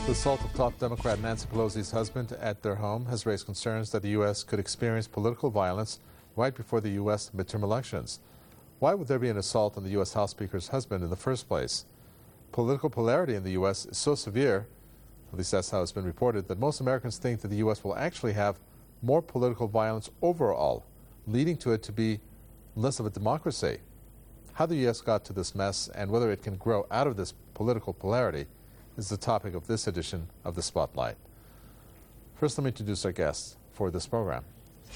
The assault of top Democrat Nancy Pelosi's husband at their home has raised concerns that the U.S. could experience political violence right before the U.S. midterm elections. Why would there be an assault on the U.S. House Speaker's husband in the first place? Political polarity in the U.S. is so severe, at least that's how it's been reported, that most Americans think that the U.S. will actually have more political violence overall, leading to it to be less of a democracy. How the U.S. got to this mess and whether it can grow out of this political polarity is the topic of this edition of The Spotlight. First, let me introduce our guests for this program.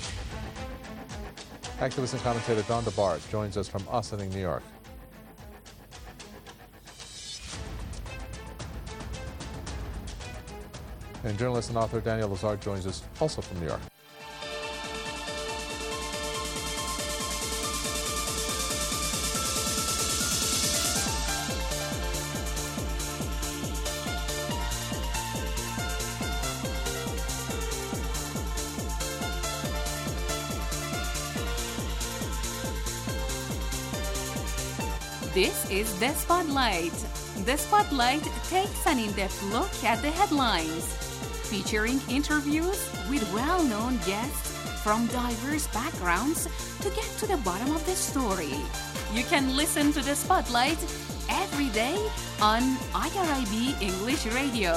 Activist and commentator Don DeBar joins us from Ossining, New York. And journalist and author Daniel Lazare joins us also from New York. This is The Spotlight. The Spotlight takes an in-depth look at the headlines, featuring interviews with well-known guests from diverse backgrounds to get to the bottom of the story. You can listen to The Spotlight every day on IRIB English Radio.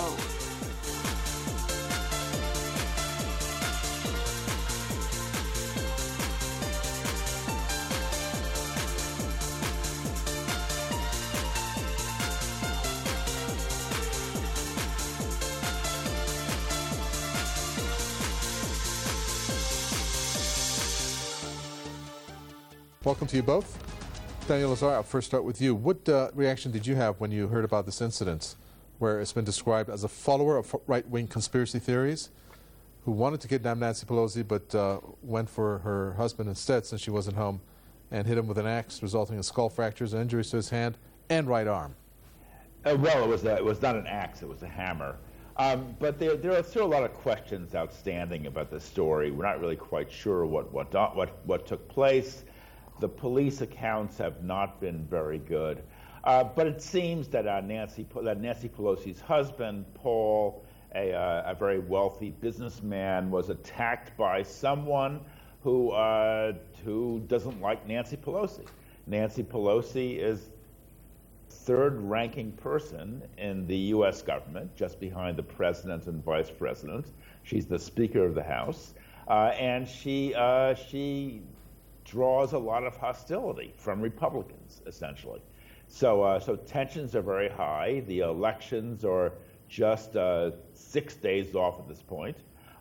Welcome to you both. Daniel Lazare, I'll first start with you. What reaction did you have when you heard about this incident where it's been described as a follower of right-wing conspiracy theories who wanted to kidnap Nancy Pelosi but went for her husband instead since she wasn't home and hit him with an axe, resulting in skull fractures and injuries to his hand and right arm? Well, it was not an axe, it was a hammer. But there are still a lot of questions outstanding about this story. We're not really quite sure what took place. The police accounts have not been very good, but it seems that Nancy Pelosi's husband, Paul, a very wealthy businessman, was attacked by someone who doesn't like Nancy Pelosi. Nancy Pelosi is third-ranking person in the U.S. government, just behind the president and vice president. She's the Speaker of the House, and she draws a lot of hostility from Republicans, essentially. So tensions are very high. The elections are just 6 days off at this point.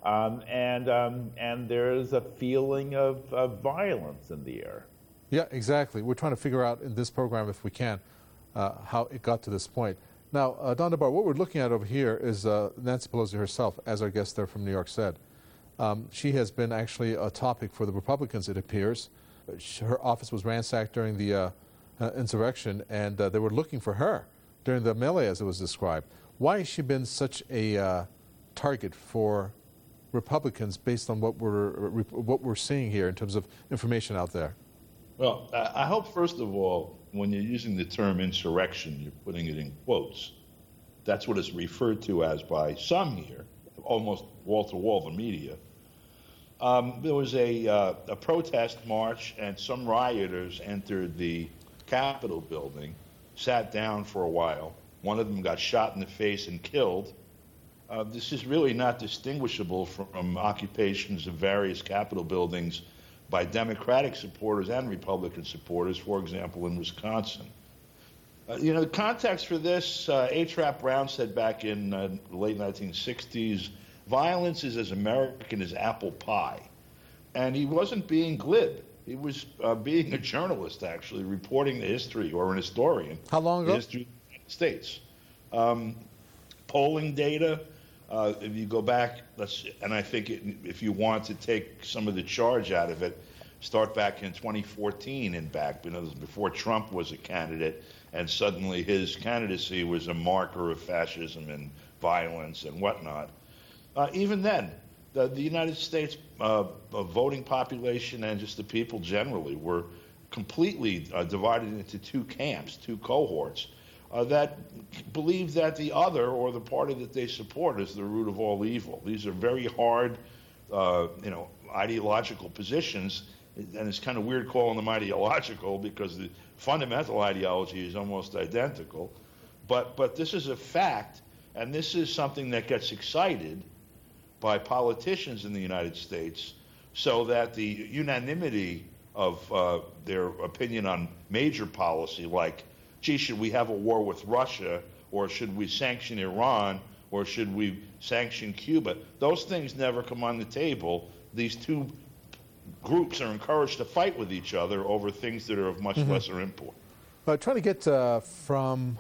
And there's a feeling of violence in the air. Yeah, exactly. We're trying to figure out in this program, if we can, how it got to this point. Now, Don DeBar, what we're looking at over here is Nancy Pelosi herself, as our guest there from New York said. She has been actually a topic for the Republicans, it appears. Her office was ransacked during the insurrection, and they were looking for her during the melee, as it was described. Why has she been such a target for Republicans based on what we're seeing here in terms of information out there? Well, I hope, first of all, when you're using the term insurrection, you're putting it in quotes. That's what it's referred to as by some here, almost wall-to-wall the media. There was a protest march, and some rioters entered the Capitol building, sat down for a while. One of them got shot in the face and killed. This is really not distinguishable from occupations of various Capitol buildings by Democratic supporters and Republican supporters, for example, in Wisconsin. The context for this, A. Trapp Brown said back in the late 1960s, violence is as American as apple pie. And he wasn't being glib. He was being a journalist, actually, reporting the history, or an historian. How long ago? The history of the United States. Polling data, if you go back, and I think if you want to take some of the charge out of it, start back in 2014 and back, before Trump was a candidate, and suddenly his candidacy was a marker of fascism and violence and whatnot. Even then, the United States voting population and just the people generally were completely divided into two camps, two cohorts. that believe that the other or the party that they support is the root of all evil. These are very hard, ideological positions, and it's kind of weird calling them ideological because the fundamental ideology is almost identical. But this is a fact, and this is something that gets excited by politicians in the United States, so that the unanimity of their opinion on major policy, like, gee, should we have a war with Russia, or should we sanction Iran, or should we sanction Cuba? Those things never come on the table. These two groups are encouraged to fight with each other over things that are of much lesser import. Trying to get from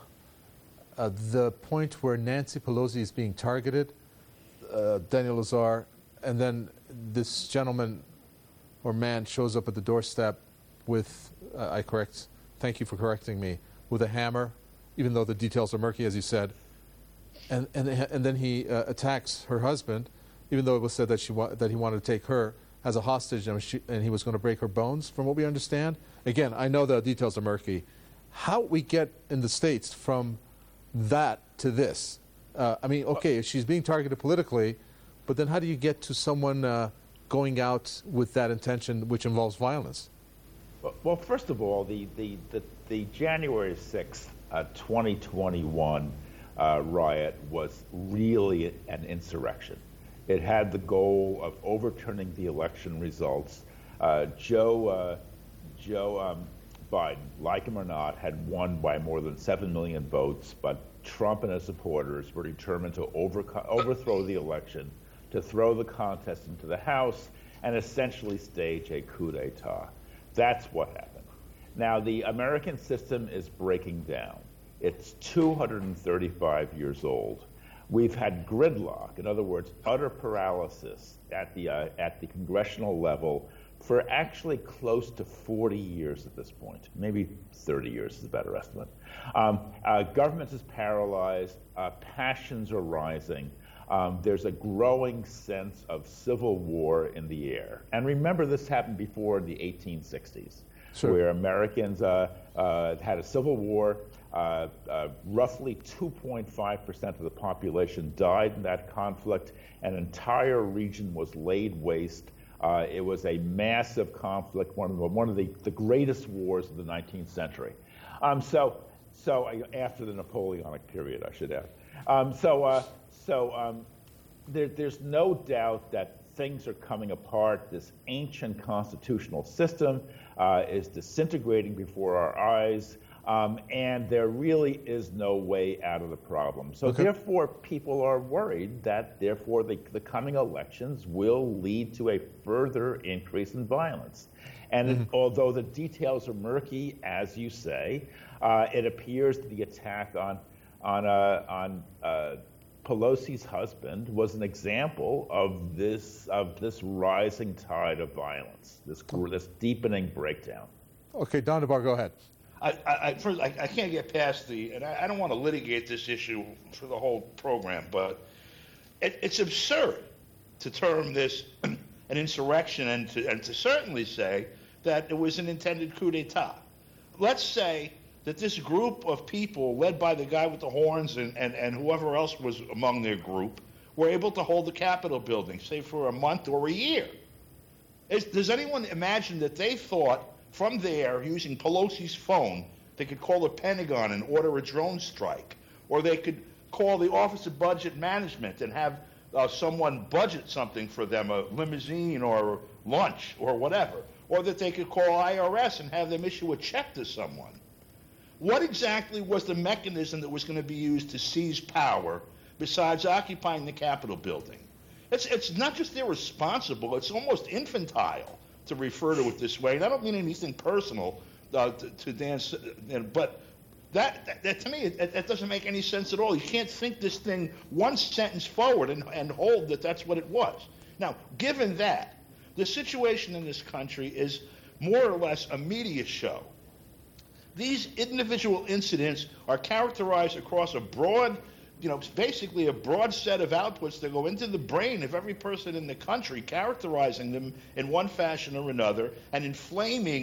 the point where Nancy Pelosi is being targeted, Daniel Lazare, and then this gentleman or man shows up at the doorstep with, thank you for correcting me, with a hammer, even though the details are murky, as you said, and then he attacks her husband, even though it was said that that he wanted to take her as a hostage, and he was going to break her bones, from what we understand. Again, I know the details are murky. How we get in the States from that to this? Okay, she's being targeted politically, but then how do you get to someone going out with that intention, which involves violence? Well, first of all, the January 6th, 2021 riot was really an insurrection. It had the goal of overturning the election results. Joe Biden, like him or not, had won by more than 7 million votes, but Trump and his supporters were determined to overthrow the election, to throw the contest into the House, and essentially stage a coup d'etat. That's what happened. Now, the American system is breaking down. It's 235 years old. We've had gridlock, in other words, utter paralysis at the congressional level for actually close to 40 years at this point. Maybe 30 years is a better estimate. Government is paralyzed. Passions are rising. There's a growing sense of civil war in the air. And remember, this happened before in the 1860s, sure, where Americans had a civil war. Roughly 2.5% of the population died in that conflict. An entire region was laid waste. It was a massive conflict, one of the greatest wars of the 19th century. So after the Napoleonic period, I should add. There's no doubt that things are coming apart. This ancient constitutional system is disintegrating before our eyes. And there really is no way out of the problem. So therefore, people are worried that therefore the coming elections will lead to a further increase in violence. And although the details are murky, as you say, it appears that the attack on Pelosi's husband was an example of this rising tide of violence, this deepening breakdown. Okay, Don DeBar, go ahead. I can't get past and I don't want to litigate this issue for the whole program, but it's absurd to term this an insurrection and to certainly say that it was an intended coup d'etat. Let's say that this group of people, led by the guy with the horns and whoever else was among their group, were able to hold the Capitol building, say, for a month or a year. Does anyone imagine that they thought from there, using Pelosi's phone, they could call the Pentagon and order a drone strike, or they could call the Office of Budget Management and have someone budget something for them, a limousine or lunch or whatever, or that they could call IRS and have them issue a check to someone? What exactly was the mechanism that was going to be used to seize power besides occupying the Capitol building? It's not just irresponsible, it's almost infantile to refer to it this way. And I don't mean anything personal to Dan, but that to me, it doesn't make any sense at all. You can't think this thing one sentence forward and hold that that's what it was. Now, given that, the situation in this country is more or less a media show. These individual incidents are characterized across a broad, basically a broad set of outputs that go into the brain of every person in the country, characterizing them in one fashion or another and inflaming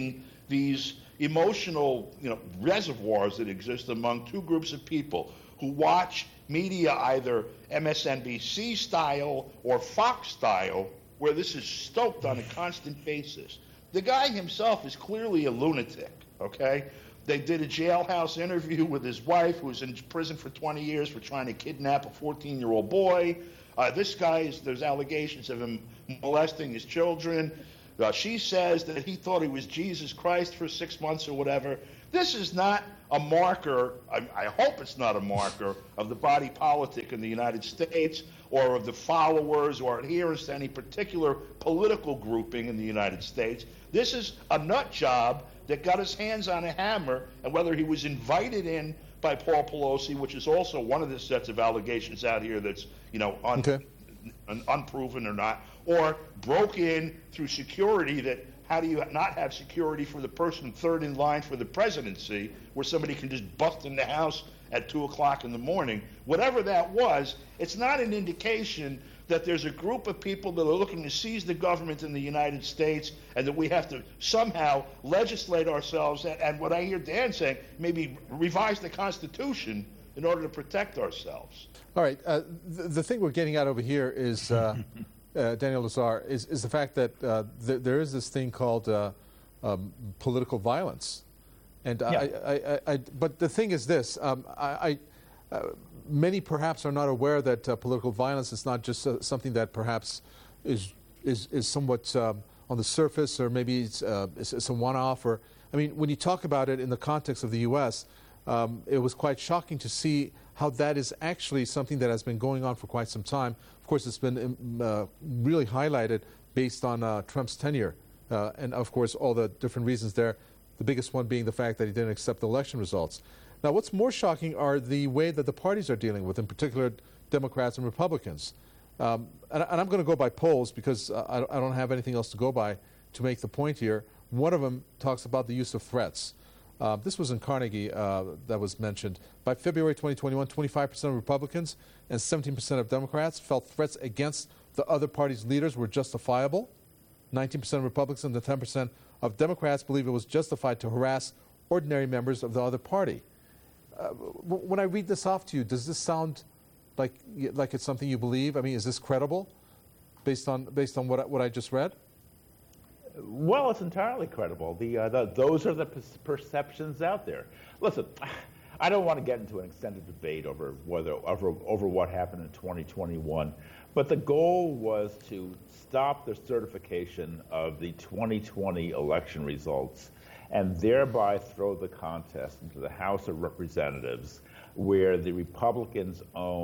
these emotional, reservoirs that exist among two groups of people who watch media either MSNBC style or Fox style, where this is stoked on a constant basis. The guy himself is clearly a lunatic, okay? They did a jailhouse interview with his wife, who was in prison for 20 years for trying to kidnap a 14-year-old boy. This guy, there's allegations of him molesting his children. She says that he thought he was Jesus Christ for 6 months or whatever. This is not a marker, I hope it's not a marker, of the body politic in the United States or of the followers or adherents to any particular political grouping in the United States. This is a nut job that got his hands on a hammer, and whether he was invited in by Paul Pelosi, which is also one of the sets of allegations out here that's, unproven or not, or broke in through security that, how do you not have security for the person third in line for the presidency, where somebody can just bust in the house at 2 o'clock in the morning? Whatever that was, it's not an indication that there's a group of people that are looking to seize the government in the United States and that we have to somehow legislate ourselves and what I hear Dan saying, maybe revise the Constitution in order to protect ourselves. All right. The thing we're getting at over here is, Daniel Lazare, is the fact that there is this thing called political violence. And but the thing is this, many perhaps are not aware that political violence is not just something that perhaps is somewhat on the surface, or maybe it's a one-off. Or I mean, when you talk about it in the context of the U.S., it was quite shocking to see how that is actually something that has been going on for quite some time. Of course, it's been really highlighted based on Trump's tenure, and of course all the different reasons there. The biggest one being the fact that he didn't accept the election results. Now, what's more shocking are the way that the parties are dealing with, in particular Democrats and Republicans. And I'm going to go by polls because I don't have anything else to go by to make the point here. One of them talks about the use of threats. This was in Carnegie that was mentioned. By February 2021, 25% of Republicans and 17% of Democrats felt threats against the other party's leaders were justifiable. 19% of Republicans and 10% of Democrats believe it was justified to harass ordinary members of the other party. When I read this off to you, does this sound like it's something you believe? I mean, is this credible based on what I just read? Well, it's entirely credible. Those are the perceptions out there. Listen, I don't want to get into an extended debate over what happened in 2021, but the goal was to stop the certification of the 2020 election results and thereby throw the contest into the House of Representatives, where the Republicans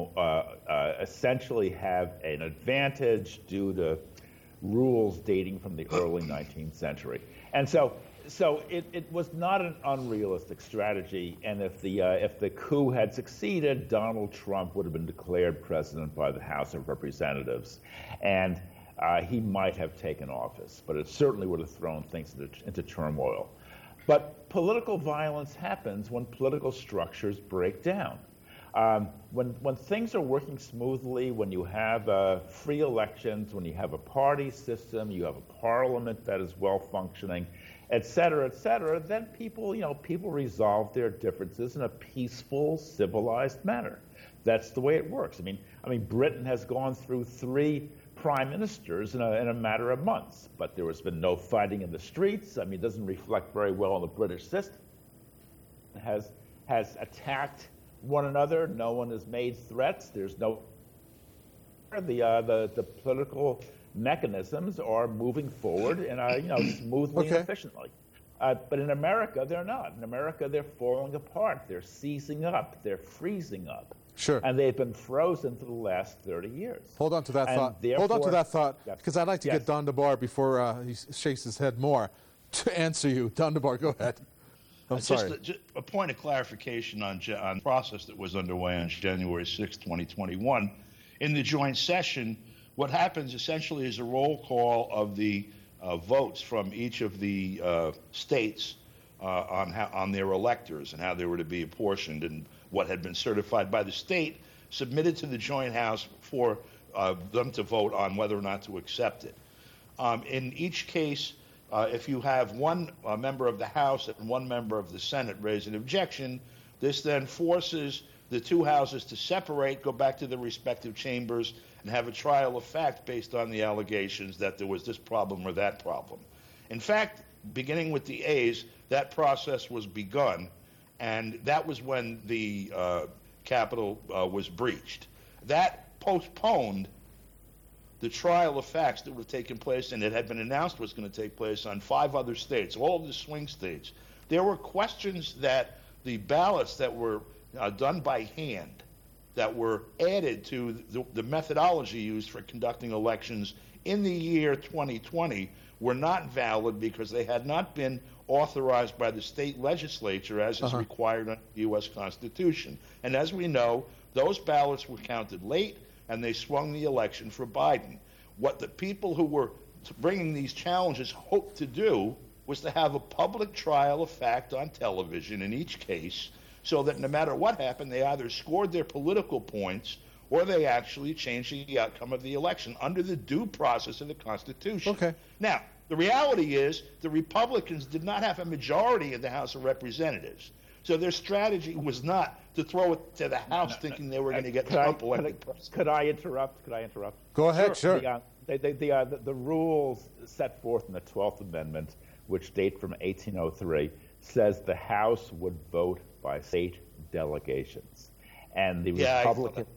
essentially have an advantage due to rules dating from the early 19th century. And so it was not an unrealistic strategy, and if the coup had succeeded, Donald Trump would have been declared president by the House of Representatives, and he might have taken office, but it certainly would have thrown things into turmoil. But political violence happens when political structures break down. When things are working smoothly, when you have free elections, when you have a party system, you have a parliament that is well functioning, et cetera, then people resolve their differences in a peaceful, civilized manner. That's the way it works. I mean, Britain has gone through 3 prime ministers in a matter of months, but there has been no fighting in the streets. It doesn't reflect very well on the British system. It has attacked one another. No one has made threats. There's no. The political mechanisms are moving forward smoothly and efficiently. But in America, they're not. In America, they're falling apart. They're seizing up. They're freezing up. Sure. And they've been frozen for the last 30 years. Hold on to that thought. Hold on to that thought, because I'd like to get Don DeBar before he shakes his head more to answer you. Don DeBar, go ahead. I'm sorry. Just a point of clarification on the process that was underway on January 6, 2021. In the joint session, what happens essentially is a roll call of the votes from each of the states on their electors and how they were to be apportioned, and what had been certified by the state submitted to the joint house for them to vote on whether or not to accept it. In each case, if you have one member of the House and one member of the Senate raise an objection, this then forces the two houses to separate, go back to their respective chambers, and have a trial of fact based on the allegations that there was this problem or that problem. In fact, beginning with the A's, that process was begun, and that was when the Capitol was breached. That postponed the trial of facts that would have taken place, and it had been announced was going to take place on 5 other states, all of the swing states. There were questions that the ballots that were done by hand, that were added to the methodology used for conducting elections in the year 2020, were not valid because they had not been authorized by the state legislature as is required under the U.S. Constitution. And as we know, those ballots were counted late, and they swung the election for Biden. What the people who were bringing these challenges hoped to do was to have a public trial of fact on television in each case, so that no matter what happened, they either scored their political points or they actually changed the outcome of the election under the due process of the Constitution. Okay. Now, the reality is the Republicans did not have a majority in the House of Representatives. So their strategy was not to throw it to the House thinking they were going to get Trump elected president. Could I interrupt? Go ahead, sure. The rules set forth in the 12th Amendment, which date from 1803, says the House would vote by state delegations. And the Republicans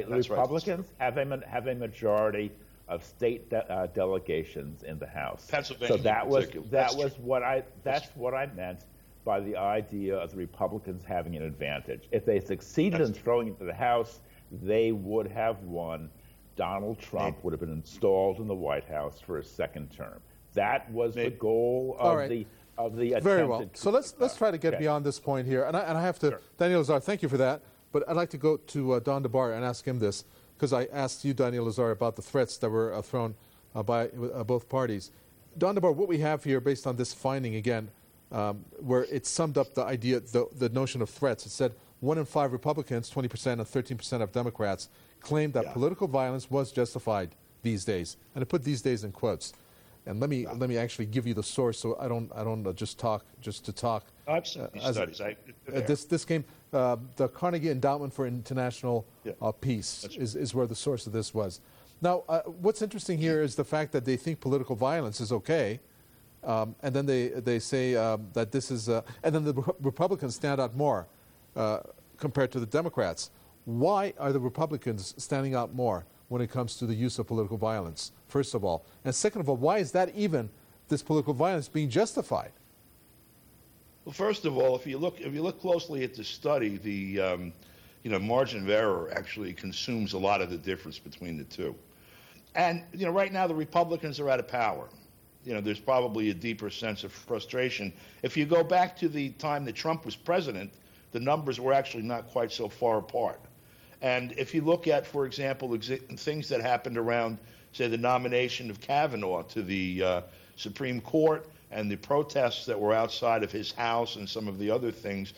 have a majority of state delegations in the House. Pennsylvania. So that's what I meant by the idea of the Republicans having an advantage. If they succeeded in throwing it to the House, they would have won. Donald Trump would have been installed in the White House for a second term. That was the goal of the attempted. Very well. So let's try to get beyond this point here. And I have to, Daniel Lazare, thank you for that. But I'd like to go to Don DeBar and ask him this, because I asked you, Daniel Lazare, about the threats that were thrown by both parties. Don DeBar, what we have here, based on this finding again, where it summed up the idea, the notion of threats. It said 1 in 5 Republicans, 20% and 13% of Democrats, claimed that political violence was justified these days, and I put these days in quotes. And let me actually give you the source, so I don't just talk just to talk. I've seen these studies. This came the Carnegie Endowment for International Peace is where the source of this was. Now, what's interesting here is the fact that they think political violence is okay. And then they say that this is, and then the Republicans stand out more compared to the Democrats. Why are the Republicans standing out more when it comes to the use of political violence, first of all? And second of all, why is that even, this political violence, being justified? Well, first of all, if you look closely at the study, the margin of error actually consumes a lot of the difference between the two. And right now the Republicans are out of power. There's probably a deeper sense of frustration. If you go back to the time that Trump was president, the numbers were actually not quite so far apart. And if you look at, for example, things that happened around, say, the nomination of Kavanaugh to the Supreme Court and the protests that were outside of his house and some of the other things,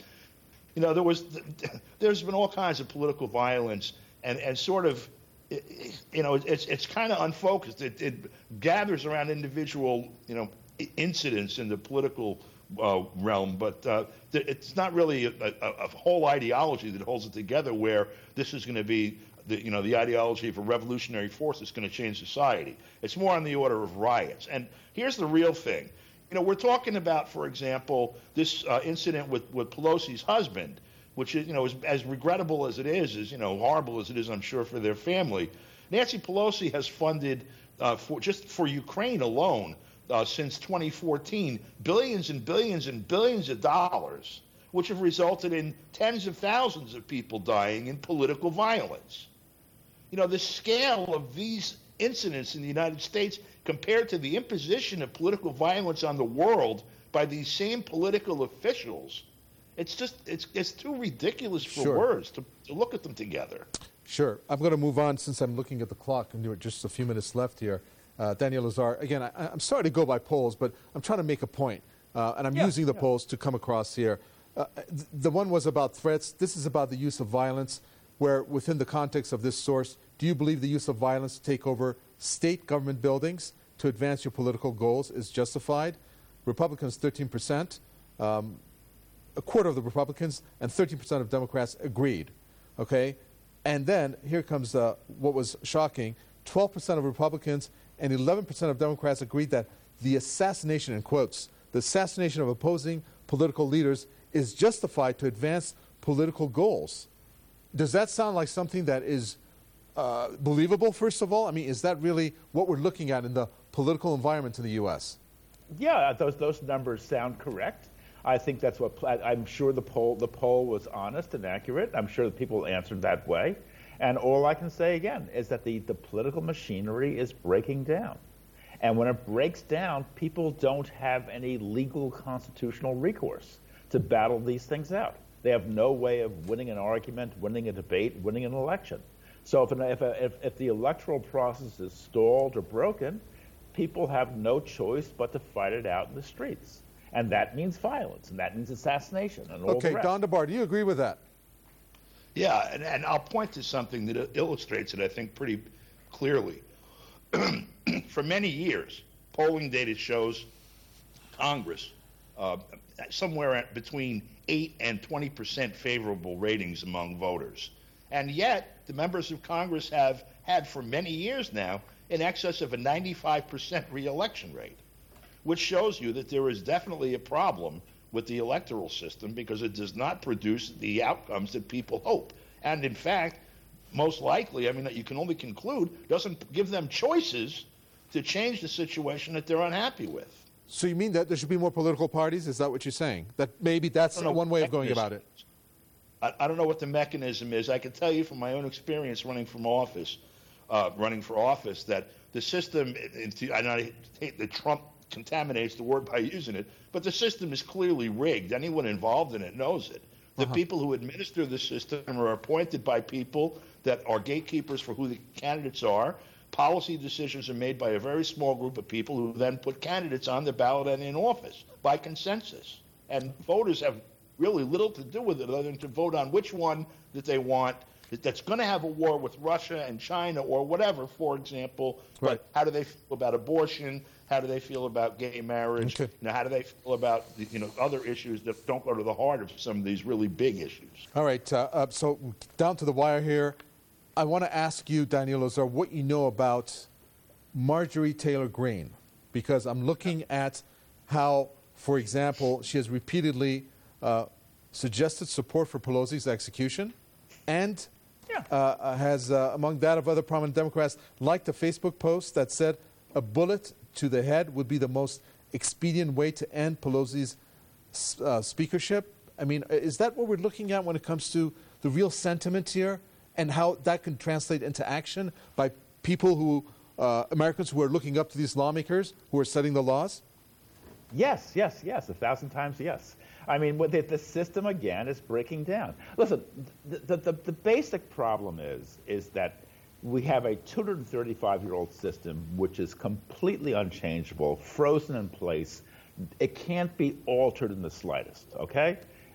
there's been all kinds of political violence and sort of, it's kind of unfocused. It gathers around individual, incidents in the political realm, but it's not really a whole ideology that holds it together, where this is going to be the ideology of a revolutionary force that's going to change society. It's more on the order of riots. And here's the real thing. We're talking about, for example, this incident with Pelosi's husband, which is, as regrettable as it is horrible as it is, I'm sure, for their family. Nancy Pelosi has funded, for Ukraine alone, since 2014, billions and billions and billions of dollars, which have resulted in tens of thousands of people dying in political violence. The scale of these incidents in the United States compared to the imposition of political violence on the world by these same political officials, it's too ridiculous for words to look at them together. Sure. I'm going to move on since I'm looking at the clock and there are just a few minutes left here. Daniel Lazare, again, I'm sorry to go by polls, but I'm trying to make a point, and I'm using the polls to come across here. The one was about threats. This is about the use of violence, where within the context of this source, do you believe the use of violence to take over state government buildings to advance your political goals is justified? Republicans 13%, a quarter of the Republicans, and 13% of Democrats agreed. Okay? And then here comes what was shocking. 12% of Republicans and 11% of Democrats agreed that the assassination, in quotes, the assassination of opposing political leaders is justified to advance political goals. Does that sound like something that is believable, first of all? I mean, is that really what we're looking at in the political environment in the U.S.? Yeah, those numbers sound correct. I think that's what I'm sure the poll was honest and accurate. I'm sure that people answered that way. And all I can say again is that the political machinery is breaking down. And when it breaks down, people don't have any legal constitutional recourse to battle these things out. They have no way of winning an argument, winning a debate, winning an election. So if the electoral process is stalled or broken, people have no choice but to fight it out in the streets. And that means violence, and that means assassination, and all the rest. Don DeBar, do you agree with that? Yeah, and I'll point to something that illustrates it, I think, pretty clearly. For many years, polling data shows Congress somewhere between 8 and 20% favorable ratings among voters. And yet, the members of Congress have had for many years now in excess of a 95% reelection rate, which shows you that there is definitely a problem with the electoral system because it does not produce the outcomes that people hope. And in fact, most likely, I mean, you can only conclude, doesn't give them choices to change the situation that they're unhappy with. So you mean that there should be more political parties? Is that what you're saying? That maybe that's one way of going about it? I don't know what the mechanism is. I can tell you from my own experience running for office, that the system, and I hate that Trump contaminates the word by using it, but the system is clearly rigged. Anyone involved in it knows it. The people who administer the system are appointed by people that are gatekeepers for who the candidates are. Policy decisions are made by a very small group of people who then put candidates on the ballot and in office by consensus. And voters have really little to do with it other than to vote on which one that they want that's going to have a war with Russia and China or whatever, for example. Right. But how do they feel about abortion? How do they feel about gay marriage? Okay. How do they feel about other issues that don't go to the heart of some of these really big issues? All right. So down to the wire here. I want to ask you, Daniel Lazare, what you know about Marjorie Taylor Greene, because I'm looking at how, for example, she has repeatedly suggested support for Pelosi's execution and has, among that of other prominent Democrats, liked a Facebook post that said a bullet to the head would be the most expedient way to end Pelosi's speakership. I mean, is that what we're looking at when it comes to the real sentiment here and how that can translate into action by people who, Americans who are looking up to these lawmakers who are setting the laws? Yes, 1,000 times yes. I mean, the system, again, is breaking down. Listen, the basic problem is that we have a 235-year-old system which is completely unchangeable, frozen in place. It can't be altered in the slightest, okay?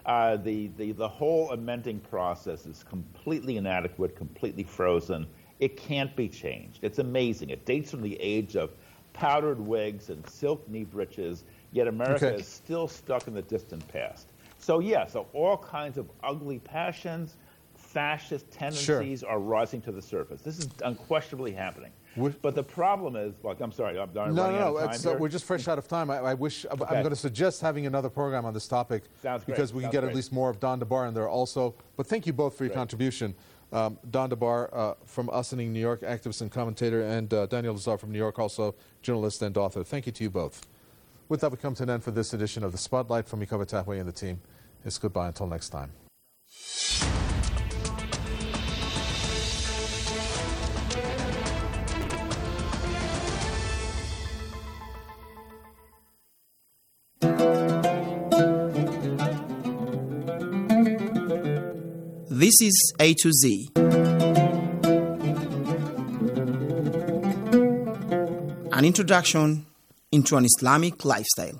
The whole amending process is completely inadequate, completely frozen. It can't be changed. It's amazing. It dates from the age of powdered wigs and silk knee breeches, yet America is still stuck in the distant past. So all kinds of ugly passions, fascist tendencies are rising to the surface. This is unquestionably happening. But the problem is, I'm sorry, I'm running out of time here. We're just fresh out of time. I wish, I'm going to suggest having another program on this topic. Sounds great. Because we can get at least more of Don DeBar in there also. But thank you both for your contribution. Don DeBar from Ossining, New York, activist and commentator, and Daniel Lazare from New York, also journalist and author. Thank you to you both. With that, we come to an end for this edition of The Spotlight. From Ikoba Tahwe and the team, it's goodbye until next time. This is A to Z. An introduction into an Islamic lifestyle.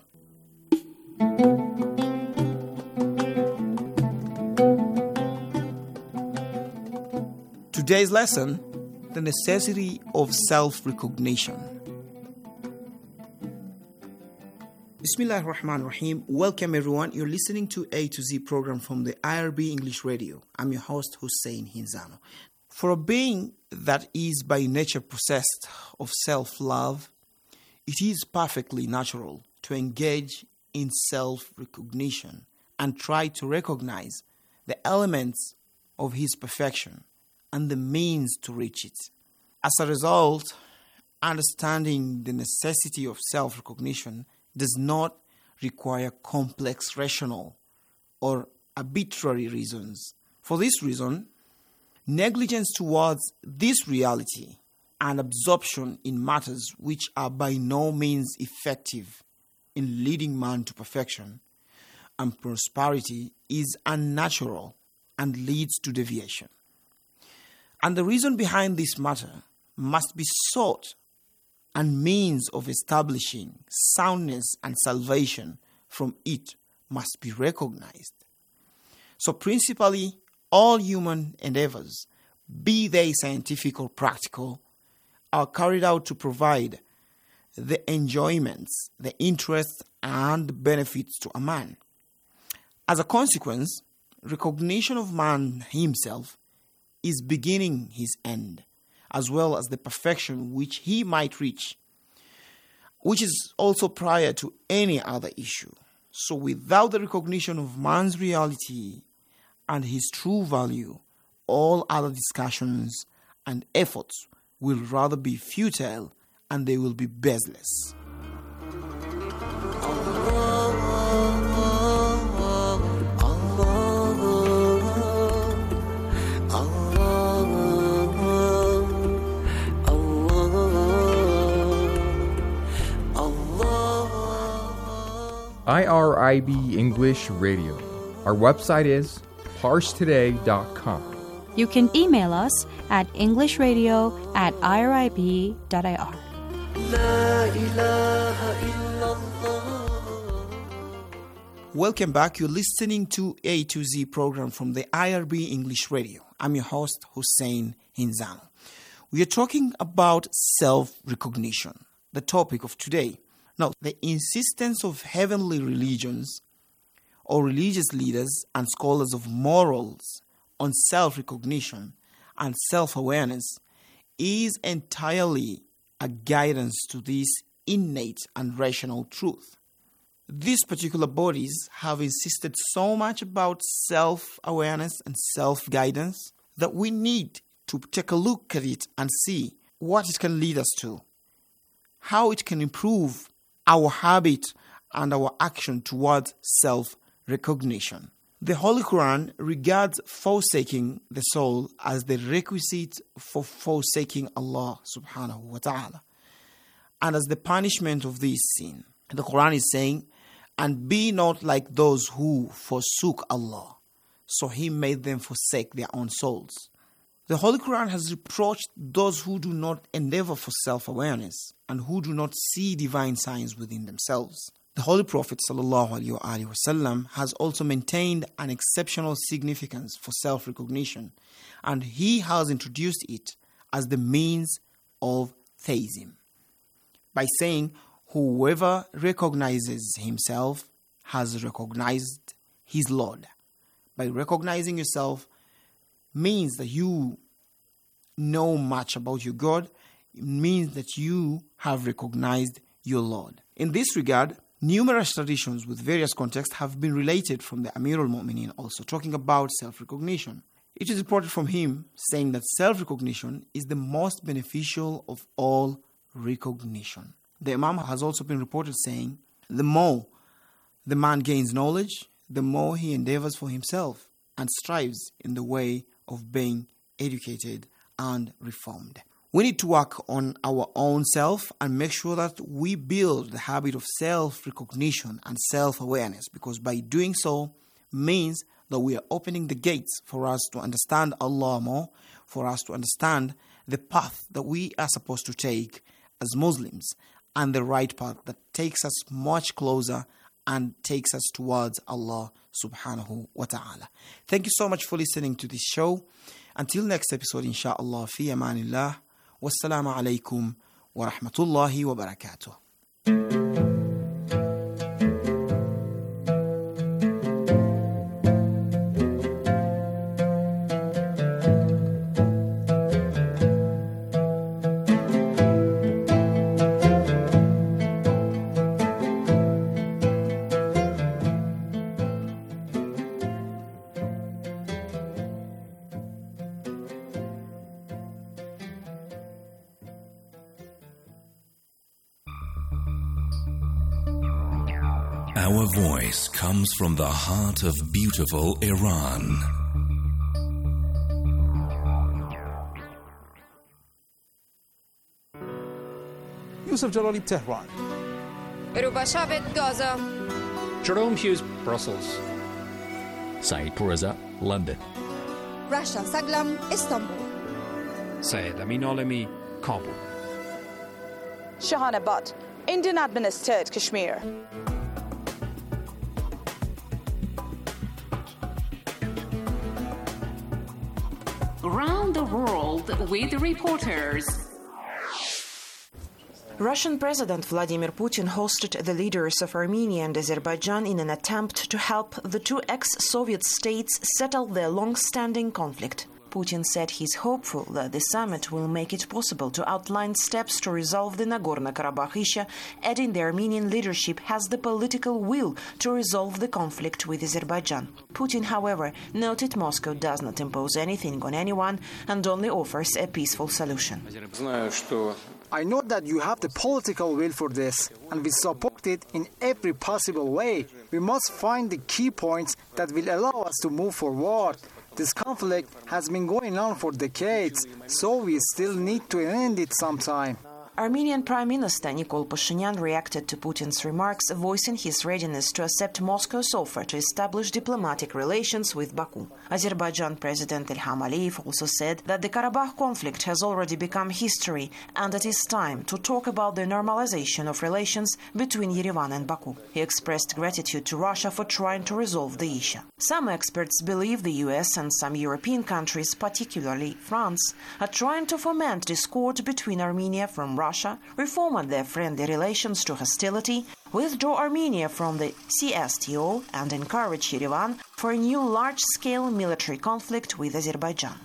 Today's lesson, the necessity of self-recognition. Bismillahir Rahmanir Rahim. Welcome everyone. You're listening to A to Z program from the IRB English Radio. I'm your host Hussein Hinzano. For a being that is by nature possessed of self-love, it is perfectly natural to engage in self-recognition and try to recognize the elements of his perfection and the means to reach it. As a result, understanding the necessity of self-recognition does not require complex rational or arbitrary reasons. For this reason, negligence towards this reality and absorption in matters which are by no means effective in leading man to perfection and prosperity is unnatural and leads to deviation. And the reason behind this matter must be sought, and means of establishing soundness and salvation from it must be recognized. So principally, all human endeavors, be they scientific or practical, are carried out to provide the enjoyments, the interests, and benefits to a man. As a consequence, recognition of man himself is beginning his end, as well as the perfection which he might reach, which is also prior to any other issue. So without the recognition of man's reality and his true value, all other discussions and efforts will rather be futile and they will be baseless. IRIB English Radio. Our website is parstoday.com. You can email us at englishradio@irib.ir. Welcome back. You're listening to A to Z program from the IRB English Radio. I'm your host, Hussein Hinzano. We are talking about self-recognition, the topic of today. Now, the insistence of heavenly religions or religious leaders and scholars of morals on self-recognition and self-awareness is entirely a guidance to this innate and rational truth. These particular bodies have insisted so much about self-awareness and self-guidance that we need to take a look at it and see what it can lead us to, how it can improve our habit and our action towards self-recognition. The Holy Quran regards forsaking the soul as the requisite for forsaking Allah subhanahu wa ta'ala and as the punishment of this sin. The Quran is saying, "And be not like those who forsook Allah, so He made them forsake their own souls." The Holy Quran has reproached those who do not endeavor for self-awareness and who do not see divine signs within themselves. The Holy Prophet ﷺ has also maintained an exceptional significance for self-recognition, and he has introduced it as the means of theism by saying, "Whoever recognizes himself has recognized his Lord." By recognizing yourself means that you know much about your God. It means that you have recognized your Lord. In this regard, numerous traditions with various contexts have been related from the Amir al-Mu'mineen also talking about self-recognition. It is reported from him saying that self-recognition is the most beneficial of all recognition. The Imam has also been reported saying, the more the man gains knowledge, the more he endeavors for himself and strives in the way of being educated and reformed. We need to work on our own self and make sure that we build the habit of self-recognition and self-awareness, because by doing so means that we are opening the gates for us to understand Allah more, for us to understand the path that we are supposed to take as Muslims and the right path that takes us much closer and takes us towards Allah subhanahu wa ta'ala. Thank you so much for listening to this show. Until next episode, inshallah, fi amanillah. Wassalamu alaikum wa rahmatullahi wa barakatuh. Our voice comes from the heart of beautiful Iran. Yusuf Jalali, Tehran. Rubashavet, Gaza. Jerome Hughes, Brussels. Saeed Pourreza, London. Rasha Saglam, Istanbul. Syed Amin Alami, Kabul. Shahana Butt, Indian-administered Kashmir. Around the world with reporters. Russian President Vladimir Putin hosted the leaders of Armenia and Azerbaijan in an attempt to help the two ex-Soviet states settle their long-standing conflict. Putin said he's hopeful that the summit will make it possible to outline steps to resolve the Nagorno-Karabakh issue, adding the Armenian leadership has the political will to resolve the conflict with Azerbaijan. Putin, however, noted Moscow does not impose anything on anyone and only offers a peaceful solution. I know that you have the political will for this, and we support it in every possible way. We must find the key points that will allow us to move forward. This conflict has been going on for decades, so we still need to end it sometime. Armenian Prime Minister Nikol Pashinyan reacted to Putin's remarks, voicing his readiness to accept Moscow's offer to establish diplomatic relations with Baku. Azerbaijan President Ilham Aliyev also said that the Karabakh conflict has already become history and it is time to talk about the normalization of relations between Yerevan and Baku. He expressed gratitude to Russia for trying to resolve the issue. Some experts believe the US and some European countries, particularly France, are trying to foment discord between Armenia from Russia, reform their friendly relations to hostility, withdraw Armenia from the CSTO, and encourage Yerevan for a new large-scale military conflict with Azerbaijan.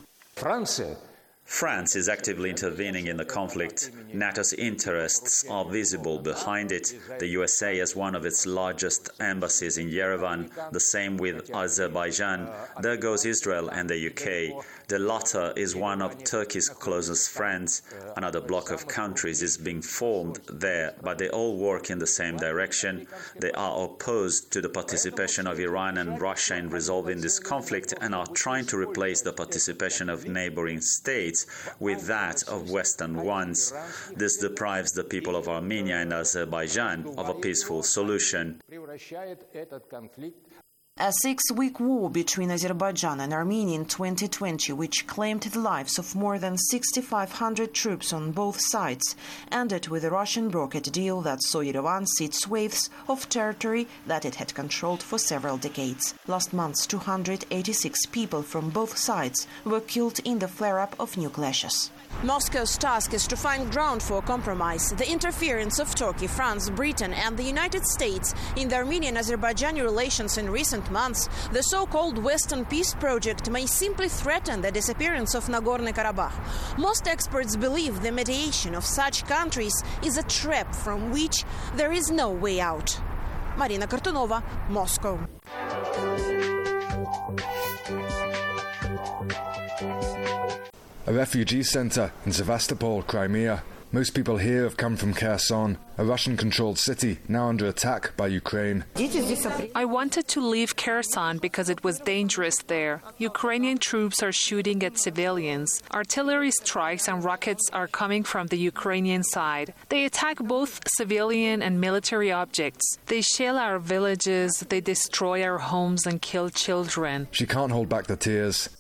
France is actively intervening in the conflict. NATO's interests are visible behind it. The USA has one of its largest embassies in Yerevan, the same with Azerbaijan. There goes Israel and the UK. The latter is one of Turkey's closest friends. Another bloc of countries is being formed there, but they all work in the same direction. They are opposed to the participation of Iran and Russia in resolving this conflict and are trying to replace the participation of neighboring states with that of Western ones. This deprives the people of Armenia and Azerbaijan of a peaceful solution. A 6-week war between Azerbaijan and Armenia in 2020, which claimed the lives of more than 6,500 troops on both sides, ended with a Russian brokered deal that saw Yerevan cede swathes of territory that it had controlled for several decades. Last month, 286 people from both sides were killed in the flare-up of new clashes. Moscow's task is to find ground for compromise. The interference of Turkey, France, Britain and the United States in the Armenian-Azerbaijani relations in recent months, the so-called Western Peace Project, may simply threaten the disappearance of Nagorno-Karabakh. Most experts believe the mediation of such countries is a trap from which there is no way out. Marina Kartunova, Moscow. A refugee center in Sevastopol, Crimea. Most people here have come from Kherson, a Russian-controlled city now under attack by Ukraine. I wanted to leave Kherson because it was dangerous there. Ukrainian troops are shooting at civilians. Artillery strikes and rockets are coming from the Ukrainian side. They attack both civilian and military objects. They shell our villages, they destroy our homes and kill children. She can't hold back the tears.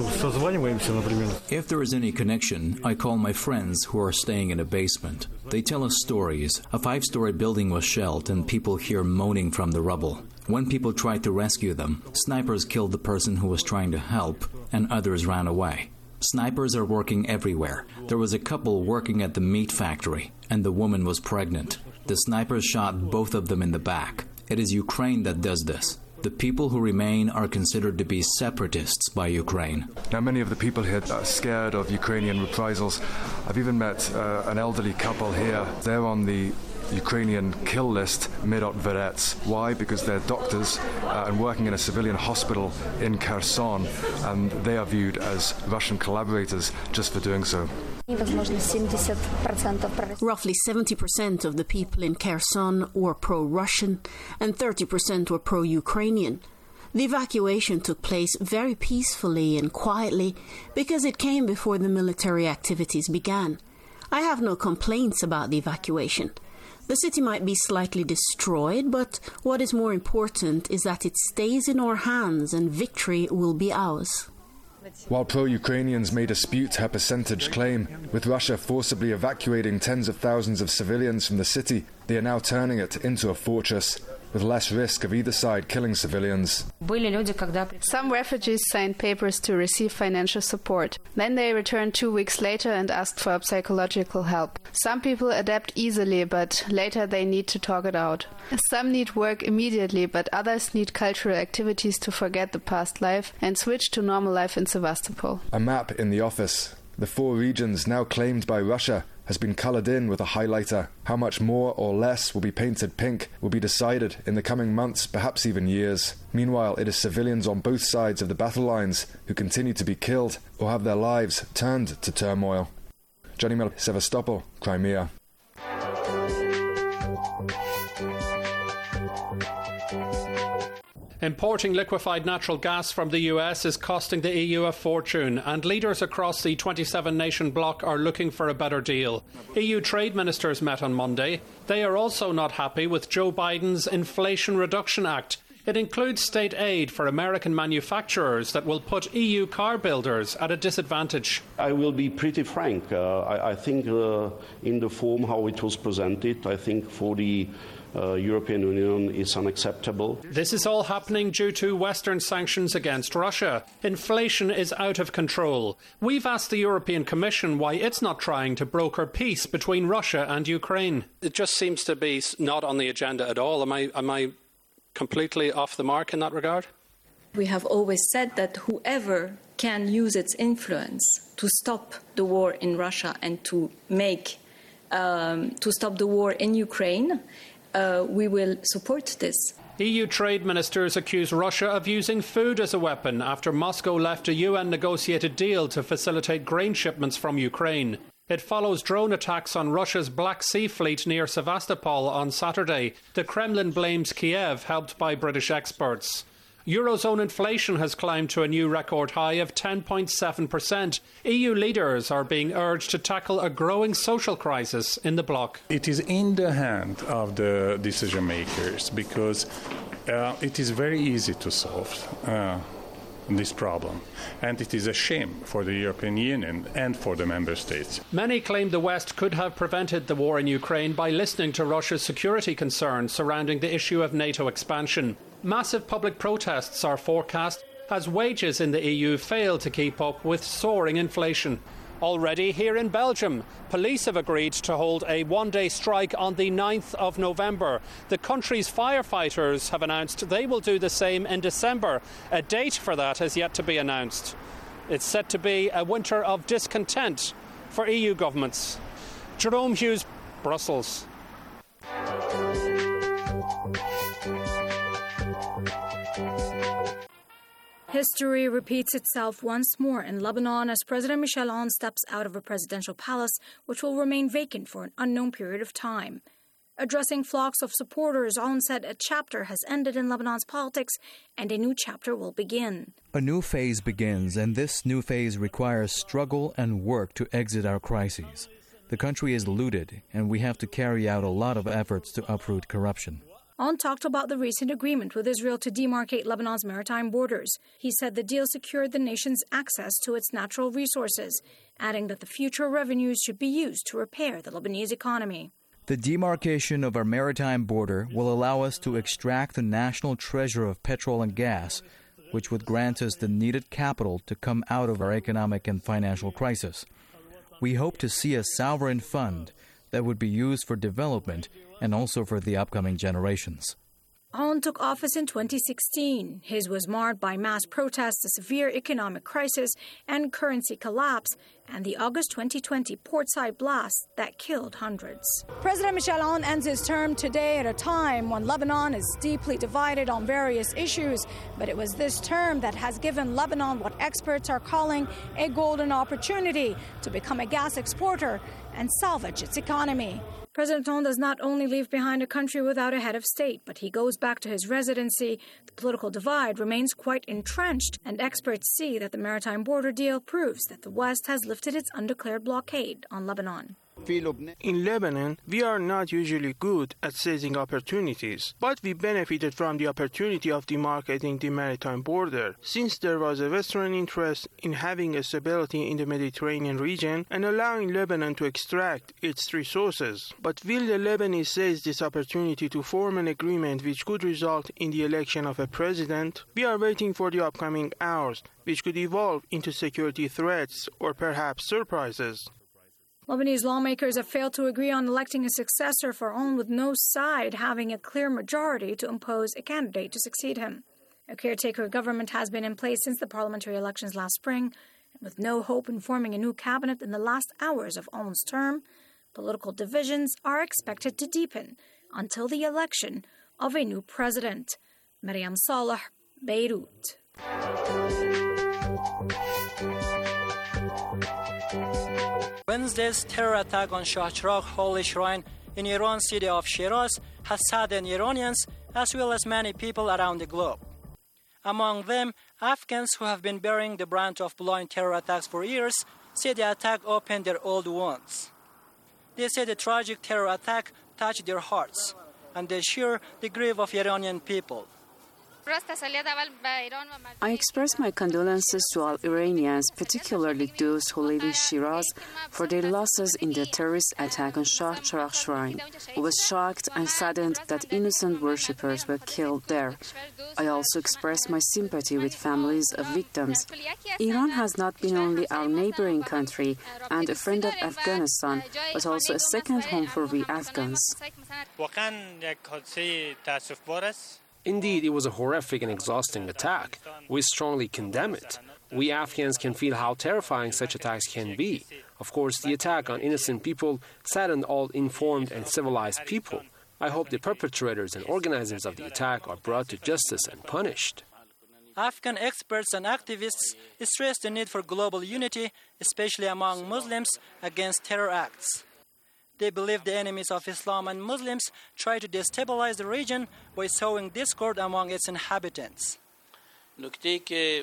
If there is any connection, I call my friends who are staying in a basement. They tell us stories. A 5-story building was shelled and people hear moaning from the rubble. When people tried to rescue them, snipers killed the person who was trying to help and others ran away. Snipers are working everywhere. There was a couple working at the meat factory and the woman was pregnant. The snipers shot both of them in the back. It is Ukraine that does this. The people who remain are considered to be separatists by Ukraine. Now, many of the people here are scared of Ukrainian reprisals. I've even met an elderly couple here. They're on the Ukrainian kill list, Mirot Verets. Why? Because they're doctors and working in a civilian hospital in Kherson, and they are viewed as Russian collaborators just for doing so. Roughly 70% of the people in Kherson were pro-Russian and 30% were pro-Ukrainian. The evacuation took place very peacefully and quietly because it came before the military activities began. I have no complaints about the evacuation. The city might be slightly destroyed, but what is more important is that it stays in our hands and victory will be ours. While pro-Ukrainians may dispute her percentage claim, with Russia forcibly evacuating tens of thousands of civilians from the city, they are now turning it into a fortress, with less risk of either side killing civilians. Some refugees signed papers to receive financial support. Then they returned 2 weeks later and asked for psychological help. Some people adapt easily, but later they need to talk it out. Some need work immediately, but others need cultural activities to forget the past life and switch to normal life in Sevastopol. A map in the office. The 4 regions now claimed by Russia has been coloured in with a highlighter. How much more or less will be painted pink will be decided in the coming months, perhaps even years. Meanwhile, it is civilians on both sides of the battle lines who continue to be killed or have their lives turned to turmoil. Johnny Miller, Sevastopol, Crimea. Importing liquefied natural gas from the US is costing the EU a fortune, and leaders across the 27-nation bloc are looking for a better deal. EU trade ministers met on Monday. They are also not happy with Joe Biden's Inflation Reduction Act. It includes state aid for American manufacturers that will put EU car builders at a disadvantage. I will be pretty frank. I think in the form how it was presented, I think for the European Union is unacceptable. This is all happening due to Western sanctions against Russia. Inflation is out of control. We've asked the European Commission why it's not trying to broker peace between Russia and Ukraine. It just seems to be not on the agenda at all. Am I completely off the mark in that regard? We have always said that whoever can use its influence to stop the war in Russia and to stop the war in Ukraine, we will support this. EU trade ministers accuse Russia of using food as a weapon after Moscow left a UN-negotiated deal to facilitate grain shipments from Ukraine. It follows drone attacks on Russia's Black Sea Fleet near Sevastopol on Saturday. The Kremlin blames Kiev, helped by British experts. Eurozone inflation has climbed to a new record high of 10.7%. EU leaders are being urged to tackle a growing social crisis in the bloc. It is in the hand of the decision makers because it is very easy to solve this problem. And it is a shame for the European Union and for the member states. Many claim the West could have prevented the war in Ukraine by listening to Russia's security concerns surrounding the issue of NATO expansion. Massive public protests are forecast as wages in the EU fail to keep up with soaring inflation. Already here in Belgium, police have agreed to hold a one-day strike on the 9th of November. The country's firefighters have announced they will do the same in December. A date for that has yet to be announced. It's set to be a winter of discontent for EU governments. Jerome Hughes, Brussels. History repeats itself once more in Lebanon as President Michel Aoun steps out of a presidential palace, which will remain vacant for an unknown period of time. Addressing flocks of supporters, Aoun said a chapter has ended in Lebanon's politics and a new chapter will begin. A new phase begins, and this new phase requires struggle and work to exit our crises. The country is looted, and we have to carry out a lot of efforts to uproot corruption. Aoun talked about the recent agreement with Israel to demarcate Lebanon's maritime borders. He said the deal secured the nation's access to its natural resources, adding that the future revenues should be used to repair the Lebanese economy. The demarcation of our maritime border will allow us to extract the national treasure of petrol and gas, which would grant us the needed capital to come out of our economic and financial crisis. We hope to see a sovereign fund that would be used for development and also for the upcoming generations. Aoun took office in 2016. His was marred by mass protests, a severe economic crisis and currency collapse, and the August 2020 portside blast that killed hundreds. President Michel Aoun ends his term today at a time when Lebanon is deeply divided on various issues. But it was this term that has given Lebanon what experts are calling a golden opportunity to become a gas exporter and salvage its economy. President Aoun does not only leave behind a country without a head of state, but he goes back to his residency. The political divide remains quite entrenched, and experts see that the maritime border deal proves that the West has lifted its undeclared blockade on Lebanon. In Lebanon, we are not usually good at seizing opportunities, but we benefited from the opportunity of demarcating the maritime border, since there was a Western interest in having a stability in the Mediterranean region and allowing Lebanon to extract its resources. But will the Lebanese seize this opportunity to form an agreement which could result in the election of a president? We are waiting for the upcoming hours, which could evolve into security threats or perhaps surprises. Lebanese lawmakers have failed to agree on electing a successor for Aoun, with no side having a clear majority to impose a candidate to succeed him. A caretaker government has been in place since the parliamentary elections last spring, and with no hope in forming a new cabinet in the last hours of Aoun's term, political divisions are expected to deepen until the election of a new president. Maryam Saleh, Beirut. Wednesday's terror attack on Shah Cheragh Holy Shrine in Iran's city of Shiraz has saddened Iranians as well as many people around the globe. Among them, Afghans who have been bearing the brunt of blind terror attacks for years say the attack opened their old wounds. They say the tragic terror attack touched their hearts, and they share the grief of Iranian people. I express my condolences to all Iranians, particularly those who live in Shiraz, for their losses in the terrorist attack on Shah Cheragh Shrine. I was shocked and saddened that innocent worshippers were killed there. I also express my sympathy with families of victims. Iran has not been only our neighboring country and a friend of Afghanistan, but also a second home for we Afghans. Indeed, it was a horrific and exhausting attack. We strongly condemn it. We Afghans can feel how terrifying such attacks can be. Of course, the attack on innocent people saddened all informed and civilized people. I hope the perpetrators and organizers of the attack are brought to justice and punished. Afghan experts and activists stress the need for global unity, especially among Muslims, against terror acts. They believe the enemies of Islam and Muslims try to destabilize the region by sowing discord among its inhabitants. The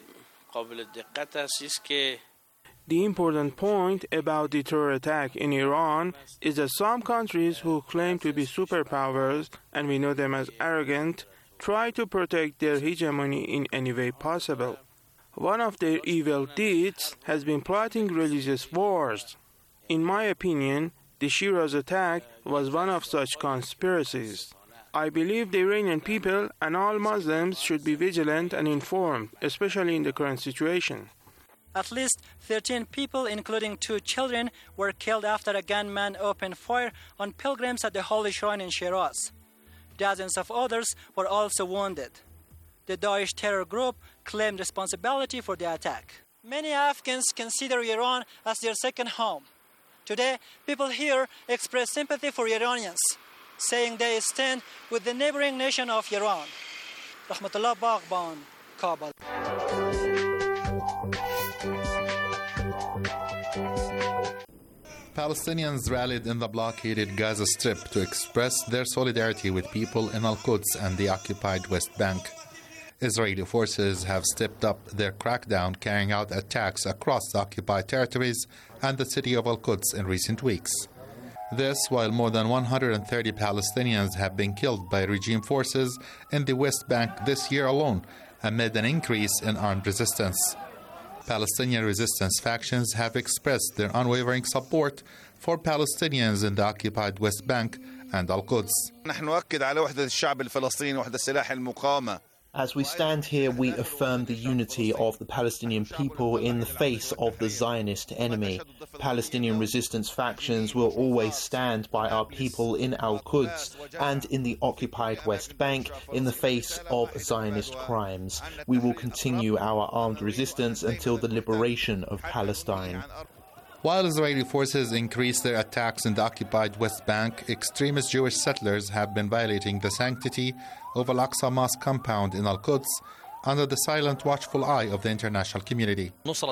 important point about the terror attack in Iran is that some countries who claim to be superpowers, and we know them as arrogant, try to protect their hegemony in any way possible. One of their evil deeds has been plotting religious wars. In my opinion, the Shiraz attack was one of such conspiracies. I believe the Iranian people and all Muslims should be vigilant and informed, especially in the current situation. At least 13 people, including 2 children, were killed after a gunman opened fire on pilgrims at the Holy Shrine in Shiraz. Dozens of others were also wounded. The Daesh terror group claimed responsibility for the attack. Many Afghans consider Iran as their second home. Today, people here express sympathy for Iranians, saying they stand with the neighboring nation of Iran. Rahmatullah Baghban, Kabul. Palestinians rallied in the blockaded Gaza Strip to express their solidarity with people in Al-Quds and the occupied West Bank. Israeli forces have stepped up their crackdown, carrying out attacks across the occupied territories and the city of Al-Quds in recent weeks. This while more than 130 Palestinians have been killed by regime forces in the West Bank this year alone, amid an increase in armed resistance. Palestinian resistance factions have expressed their unwavering support for Palestinians in the occupied West Bank and Al-Quds. نحن نؤكد على وحدة الشعب الفلسطيني وحدة سلاح المقاومة As we stand here, we affirm the unity of the Palestinian people in the face of the Zionist enemy. Palestinian resistance factions will always stand by our people in Al-Quds and in the occupied West Bank in the face of Zionist crimes. We will continue our armed resistance until the liberation of Palestine. While Israeli forces increase their attacks in the occupied West Bank, extremist Jewish settlers have been violating the sanctity of Al-Aqsa Mosque compound in Al-Quds under the silent, watchful eye of the international community.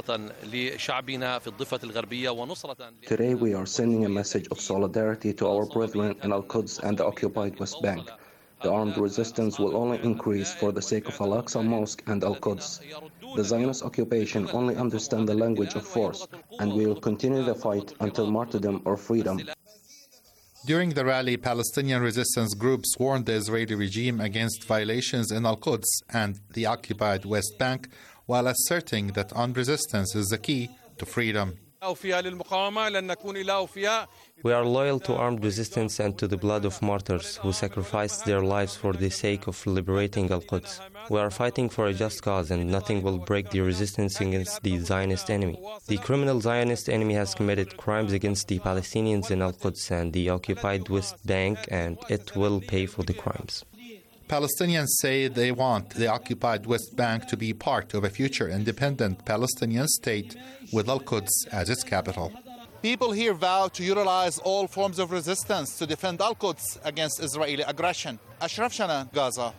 Today we are sending a message of solidarity to our brethren in Al-Quds and the occupied West Bank. The armed resistance will only increase for the sake of Al-Aqsa Mosque and Al-Quds. The Zionist occupation only understands the language of force, and we will continue the fight until martyrdom or freedom. During the rally, Palestinian resistance groups warned the Israeli regime against violations in Al-Quds and the occupied West Bank, while asserting that armed resistance is the key to freedom. We are loyal to armed resistance and to the blood of martyrs who sacrificed their lives for the sake of liberating Al-Quds. We are fighting for a just cause, and nothing will break the resistance against the Zionist enemy. The criminal Zionist enemy has committed crimes against the Palestinians in Al-Quds and the occupied West Bank, and it will pay for the crimes. Palestinians say they want the occupied West Bank to be part of a future independent Palestinian state with Al-Quds as its capital. People here vow to utilize all forms of resistance to defend Al-Quds against Israeli aggression. Ashraf Shana, Gaza.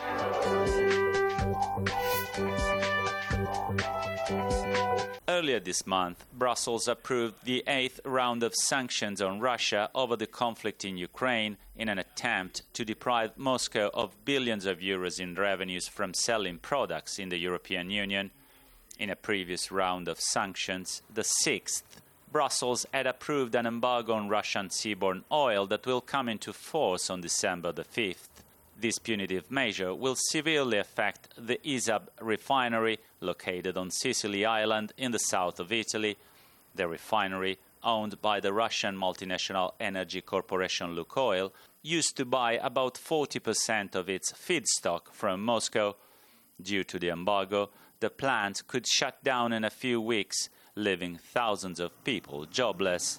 Earlier this month, Brussels approved the 8th round of sanctions on Russia over the conflict in Ukraine in an attempt to deprive Moscow of billions of euros in revenues from selling products in the European Union. In a previous round of sanctions, the 6th, Brussels had approved an embargo on Russian seaborne oil that will come into force on December the 5th. This punitive measure will severely affect the ISAB refinery located on Sicily Island in the south of Italy. The refinery, owned by the Russian multinational energy corporation Lukoil, used to buy about 40% of its feedstock from Moscow. Due to the embargo, the plant could shut down in a few weeks, leaving thousands of people jobless.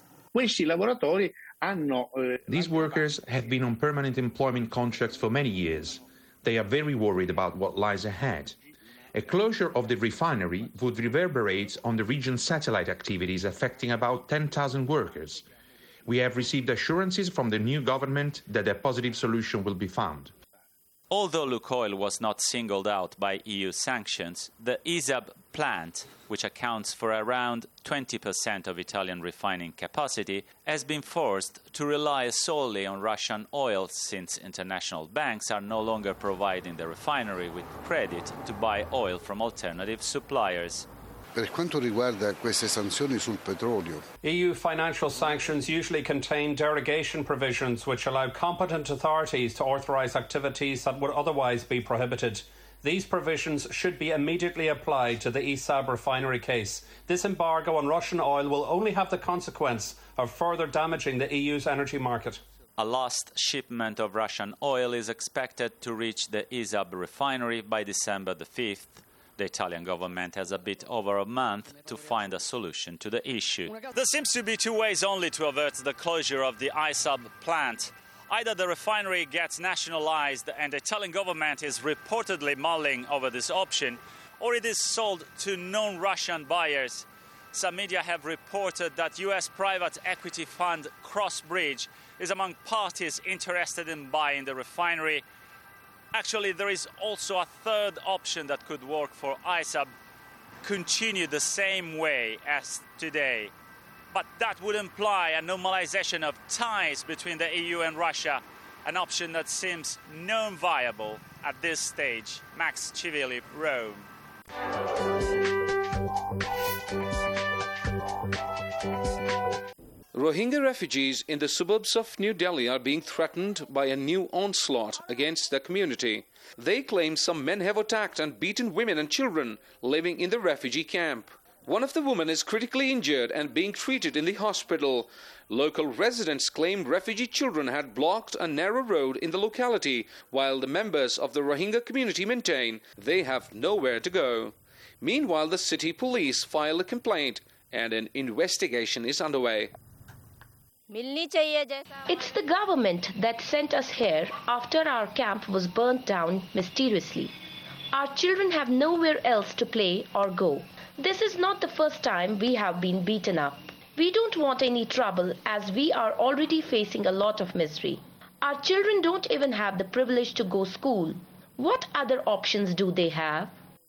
These workers have been on permanent employment contracts for many years. They are very worried about what lies ahead. A closure of the refinery would reverberate on the region's satellite activities, affecting about 10,000 workers. We have received assurances from the new government that a positive solution will be found. Although Lukoil was not singled out by EU sanctions, the ISAB plant, which accounts for around 20% of Italian refining capacity, has been forced to rely solely on Russian oil since international banks are no longer providing the refinery with credit to buy oil from alternative suppliers. Per quanto riguarda queste sanzioni sul petrolio, EU financial sanctions usually contain derogation provisions which allow competent authorities to authorise activities that would otherwise be prohibited. These provisions should be immediately applied to the ISAB refinery case. This embargo on Russian oil will only have the consequence of further damaging the EU's energy market. A last shipment of Russian oil is expected to reach the ISAB refinery by December the 5th. The Italian government has a bit over a month to find a solution to the issue. There seems to be two ways only to avert the closure of the ISAB plant. Either the refinery gets nationalized and the Italian government is reportedly mulling over this option, or it is sold to non-Russian buyers. Some media have reported that US private equity fund Crossbridge is among parties interested in buying the refinery. Actually, there is also a third option that could work for ISAB, continue the same way as today. But that would imply a normalization of ties between the EU and Russia, an option that seems non-viable at this stage. Max Civilli, Rome. Rohingya refugees in the suburbs of New Delhi are being threatened by a new onslaught against their community. They claim some men have attacked and beaten women and children living in the refugee camp. One of the women is critically injured and being treated in the hospital. Local residents claimed refugee children had blocked a narrow road in the locality, while the members of the Rohingya community maintain they have nowhere to go. Meanwhile, the city police filed a complaint and an investigation is underway. It's the government that sent us here after our camp was burnt down mysteriously. Our children have nowhere else to play or go. This is not the first time we have been beaten up. We don't want any trouble as we are already facing a lot of misery. Our children don't even have the privilege to go to school. What other options do they have?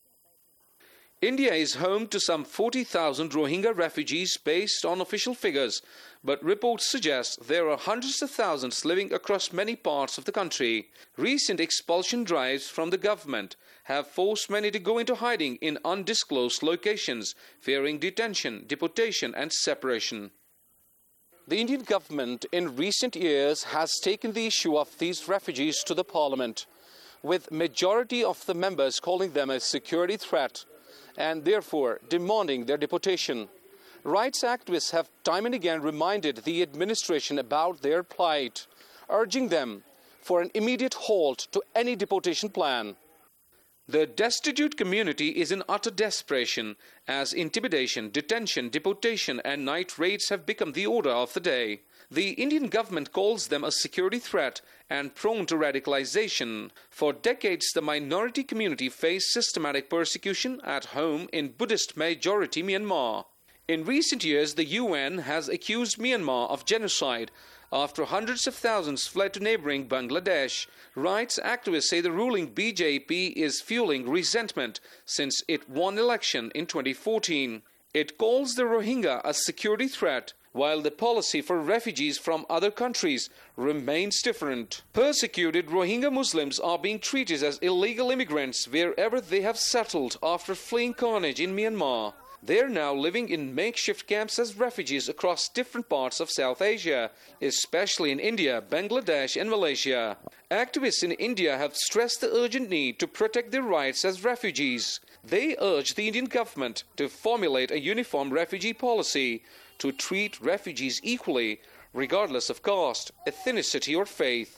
India is home to some 40,000 Rohingya refugees based on official figures, but reports suggest there are hundreds of thousands living across many parts of the country. Recent expulsion drives from the government have forced many to go into hiding in undisclosed locations, fearing detention, deportation and separation. The Indian government in recent years has taken the issue of these refugees to the parliament, with majority of the members calling them a security threat and therefore demanding their deportation. Rights activists have time and again reminded the administration about their plight, urging them for an immediate halt to any deportation plan. The destitute community is in utter desperation as intimidation, detention, deportation and night raids have become the order of the day. The Indian government calls them a security threat and prone to radicalization. For decades, the minority community faced systematic persecution at home in Buddhist-majority Myanmar. In recent years, the UN has accused Myanmar of genocide after hundreds of thousands fled to neighboring Bangladesh. Rights activists say the ruling BJP is fueling resentment since it won election in 2014. It calls the Rohingya a security threat, while the policy for refugees from other countries remains different. Persecuted Rohingya Muslims are being treated as illegal immigrants wherever they have settled after fleeing carnage in Myanmar. They are now living in makeshift camps as refugees across different parts of South Asia, especially in India, Bangladesh and Malaysia. Activists in India have stressed the urgent need to protect their rights as refugees. They urge the Indian government to formulate a uniform refugee policy to treat refugees equally, regardless of caste, ethnicity or faith.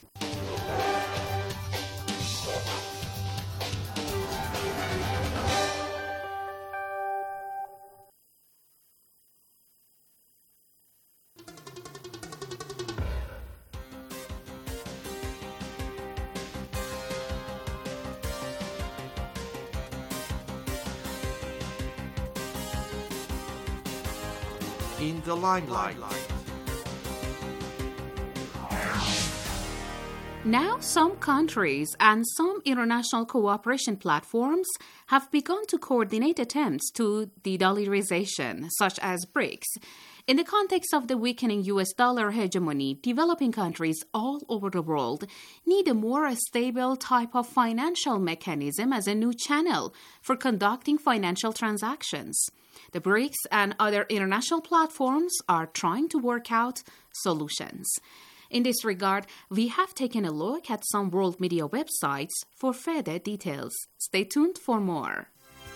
In the limelight. Now, some countries and some international cooperation platforms have begun to coordinate attempts to de-dollarization, such as BRICS. In the context of the weakening U.S. dollar hegemony, developing countries all over the world need a more stable type of financial mechanism as a new channel for conducting financial transactions. The BRICS and other international platforms are trying to work out solutions. In this regard, we have taken a look at some world media websites for further details. Stay tuned for more.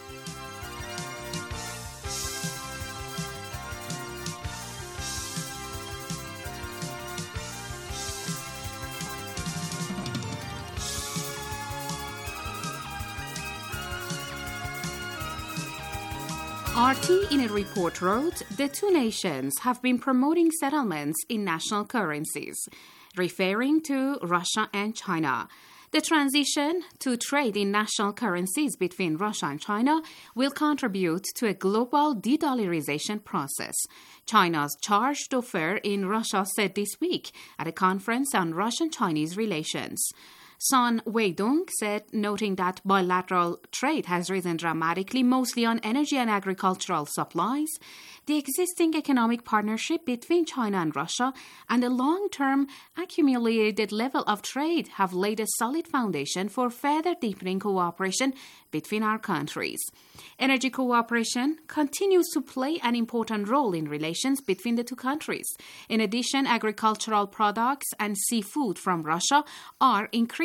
RT in a report wrote, the two nations have been promoting settlements in national currencies, referring to Russia and China. The transition to trade in national currencies between Russia and China will contribute to a global de-dollarization process, China's chargé d'affaires in Russia said this week at a conference on Russian-Chinese relations. Sun Weidong said, noting that bilateral trade has risen dramatically, mostly on energy and agricultural supplies, the existing economic partnership between China and Russia and the long-term accumulated level of trade have laid a solid foundation for further deepening cooperation between our countries. Energy cooperation continues to play an important role in relations between the two countries. In addition, agricultural products and seafood from Russia are increasing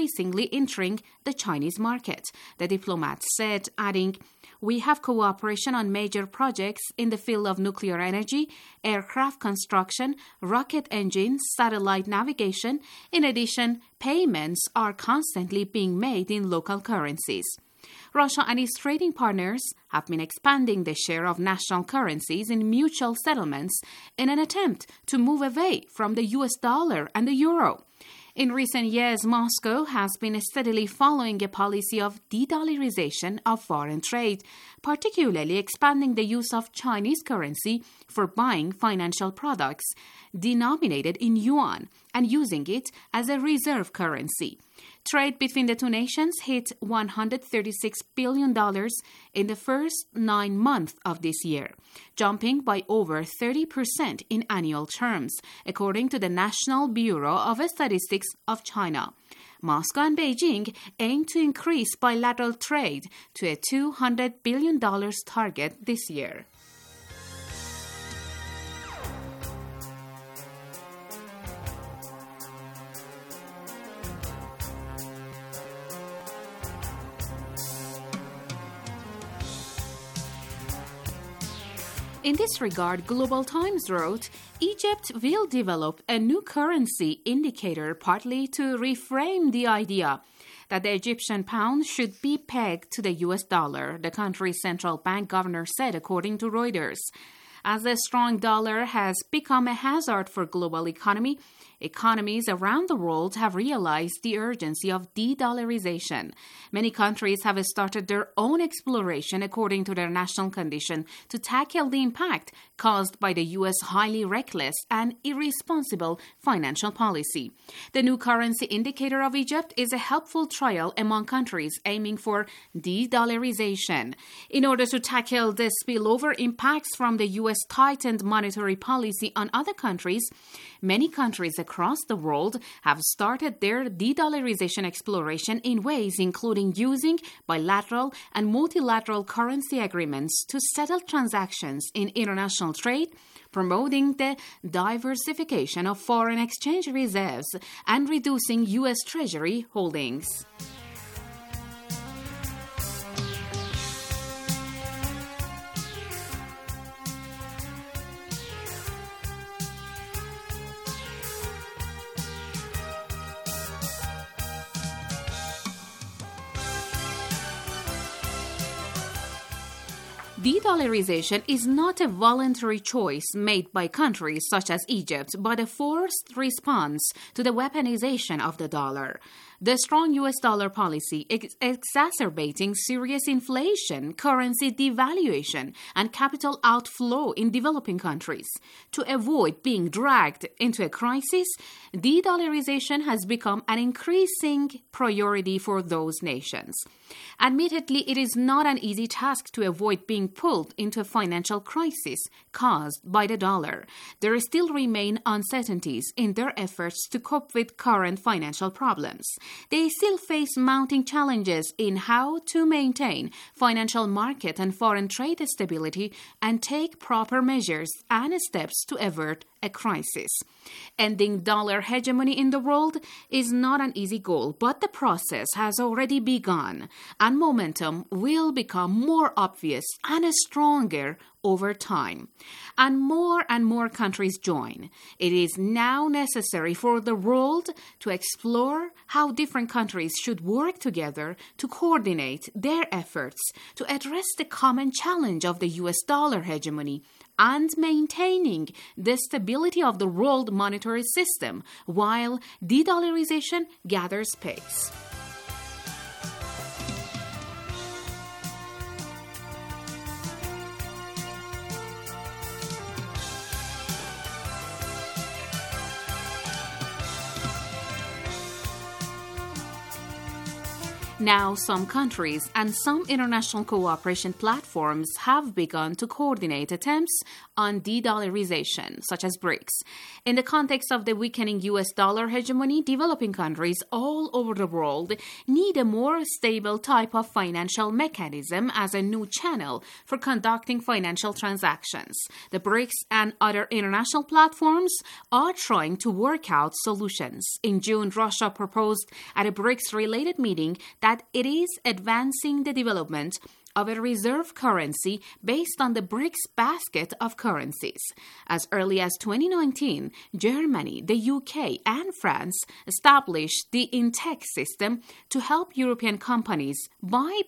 increasingly entering the Chinese market, the diplomat said, adding, "We have cooperation on major projects in the field of nuclear energy, aircraft construction, rocket engines, satellite navigation. In addition, payments are constantly being made in local currencies." Russia and its trading partners have been expanding the share of national currencies in mutual settlements in an attempt to move away from the US dollar and the euro. In recent years, Moscow has been steadily following a policy of de-dollarization of foreign trade, particularly expanding the use of Chinese currency for buying financial products denominated in yuan and using it as a reserve currency. Trade between the two nations hit $136 billion in the first 9 months of this year, jumping by over 30% in annual terms, according to the National Bureau of Statistics of China. Moscow and Beijing aim to increase bilateral trade to a $200 billion target this year. In this regard, Global Times wrote, Egypt will develop a new currency indicator partly to reframe the idea that the Egyptian pound should be pegged to the US dollar, the country's central bank governor said, according to Reuters. As the strong dollar has become a hazard for global economy, economies around the world have realized the urgency of de-dollarization. Many countries have started their own exploration according to their national condition to tackle the impact caused by the U.S. highly reckless and irresponsible financial policy. The new currency indicator of Egypt is a helpful trial among countries aiming for de-dollarization. In order to tackle the spillover impacts from the U.S. tightened monetary policy on other countries, many countries across the world have started their de-dollarization exploration in ways including using bilateral and multilateral currency agreements to settle transactions in international trade, promoting the diversification of foreign exchange reserves, and reducing U.S. Treasury holdings. De-dollarization is not a voluntary choice made by countries such as Egypt, but a forced response to the weaponization of the dollar. The strong U.S. dollar policy is exacerbating serious inflation, currency devaluation, and capital outflow in developing countries. To avoid being dragged into a crisis, de-dollarization has become an increasing priority for those nations. Admittedly, it is not an easy task to avoid being pulled into a financial crisis caused by the dollar. There still remain uncertainties in their efforts to cope with current financial problems. They still face mounting challenges in how to maintain financial market and foreign trade stability and take proper measures and steps to avert a crisis. Ending dollar hegemony in the world is not an easy goal, but the process has already begun, and momentum will become more obvious and stronger over time. And more countries join. It is now necessary for the world to explore how different countries should work together to coordinate their efforts to address the common challenge of the US dollar hegemony and maintaining the stability of the world monetary system while de-dollarization gathers pace. Now, some countries and some international cooperation platforms have begun to coordinate attempts on de-dollarization, such as BRICS. In the context of the weakening U.S. dollar hegemony, developing countries all over the world need a more stable type of financial mechanism as a new channel for conducting financial transactions. The BRICS and other international platforms are trying to work out solutions. In June, Russia proposed at a BRICS-related meeting that it is advancing the development of a reserve currency based on the BRICS basket of currencies. As early as 2019, Germany, the UK, and France established the INTEX system to help European companies buy